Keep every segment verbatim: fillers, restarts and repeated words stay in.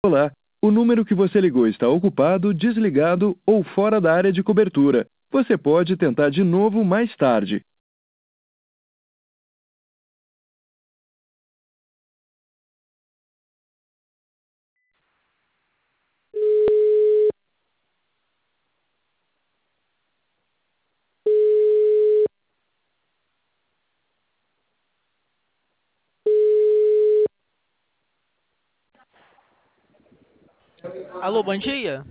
Olá, o número que você ligou está ocupado, desligado ou fora da área de cobertura. Você pode tentar de novo mais tarde. Alô, bom dia.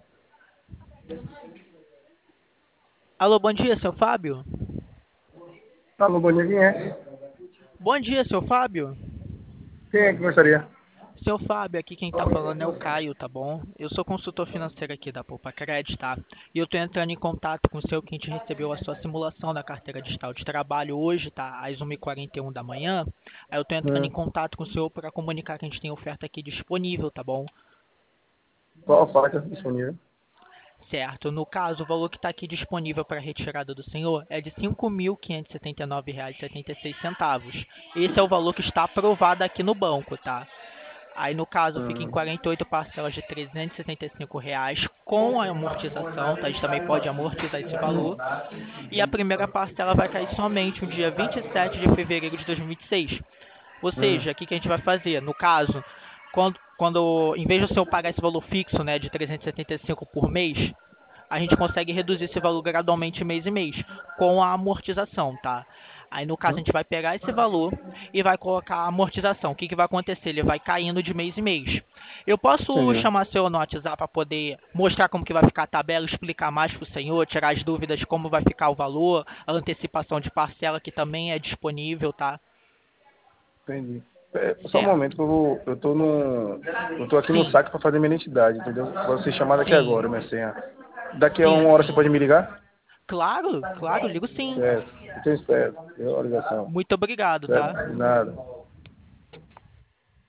Alô, bom dia, seu Fábio. Alô, bom dia, quem é? Bom dia, seu Fábio. Quem é que gostaria? Seu Fábio, aqui quem tá falando é o Caio, tá bom? Eu sou consultor financeiro aqui da Poupa Credit, tá? E eu tô entrando em contato com o seu cliente que recebeu a sua simulação da carteira digital de trabalho hoje, tá? Às uma e quarenta e um da manhã. Aí eu tô entrando em Hum, contato com o senhor para comunicar que a gente tem oferta aqui disponível, tá bom? qual a faixa disponível? Certo. No caso, o valor que está aqui disponível para retirada do senhor é de cinco mil quinhentos e setenta e nove reais e setenta e seis centavos. Esse é o valor que está aprovado aqui no banco, tá? Aí, no caso, fica em Hum, quarenta e oito parcelas de trezentos e setenta e cinco reais com a amortização, tá? A gente também pode amortizar esse valor. E a primeira parcela vai cair somente no dia vinte e sete de fevereiro de dois mil e vinte e seis. Ou hum, seja, o que que a gente vai fazer? No caso, quando, quando em vez do senhor pagar esse valor fixo, né, de trezentos e setenta e cinco por mês, a gente consegue reduzir esse valor gradualmente mês em mês, com a amortização, tá? Aí, no caso, a hum, gente vai pegar esse valor e vai colocar a amortização. O que, que vai acontecer? Ele vai caindo de mês em mês. Eu posso entendi. chamar seu no WhatsApp para poder mostrar como que vai ficar a tabela, explicar mais para o senhor, tirar as dúvidas de como vai ficar o valor, a antecipação de parcela que também é disponível, tá? Entendi. É, só um Certo. momento que eu vou. Eu tô no. Eu tô aqui no Sim, saque para fazer minha identidade, entendeu? Vou ser chamado aqui agora, sim, minha senha. Daqui a sim, uma hora você pode sim. me ligar? Claro, claro, ligo sim. Certo. Então espero. Deu a ligação. Muito obrigado, tá? Certo? De nada.